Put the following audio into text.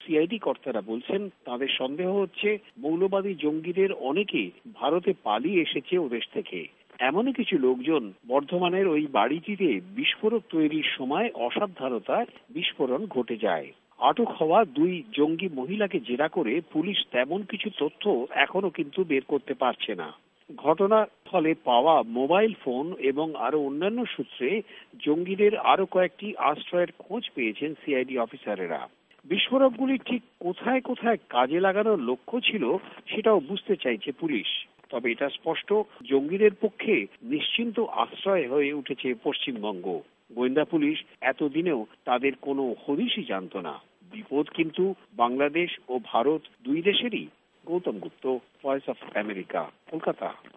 CID কর্তারা বলছেন তাদের সন্দেহ হচ্ছে মৌলবাদী জঙ্গিদের অনেকে ভারতে পালিয়ে এসেছে ওদেশ থেকে। এমনই কিছু লোকজন বর্ধমানের ওই বাড়িটিতে বিস্ফোরক তৈরির সময় অসাবধানতায় বিস্ফোরণ ঘটে যায়। আটক হওয়া দুই জঙ্গি মহিলাকে জেরা করে পুলিশ তেমন কিছু তথ্য এখনো কিন্তু বের করতে পারছে না। ঘটনার ফলে পাওয়া মোবাইল ফোন এবং আরো অন্যান্য সূত্রে জঙ্গিদের আরো কয়েকটি আশ্রয়ের খোঁজ পেয়েছেন সিআইডি অফিসারেরা। বিস্ফোরকগুলি ঠিক কোথায় কোথায় কাজে লাগানোর লক্ষ্য ছিল সেটাও বুঝতে চাইছে পুলিশ। তবে এটা স্পষ্ট, জঙ্গিদের পক্ষে নিশ্চিন্ত আশ্রয় হয়ে উঠেছে পশ্চিমবঙ্গ। গোয়েন্দা পুলিশ এতদিনেও তাদের কোনো হদিশই জানত না। বিপদ কিন্তু বাংলাদেশ ও ভারত দুই দেশেরই। Gautam Gupta, voice of America, Kolkata.